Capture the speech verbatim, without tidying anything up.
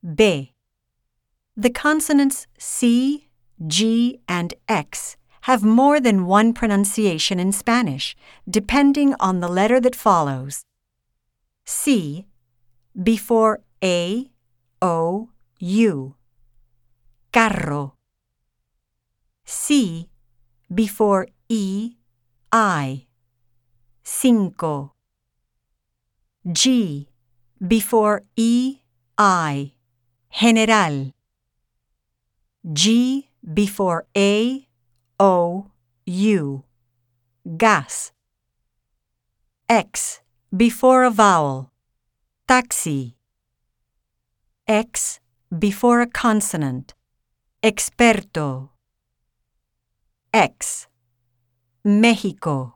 B. The consonants C, G, and X have more than one pronunciation in Spanish, depending on the letter that follows. C before A, O, U. Carro. C before E, I. Cinco. G before E, I. General. G before A, O, U. Gas. X before a vowel. Taxi. X before a consonant. Experto. X. Mexico.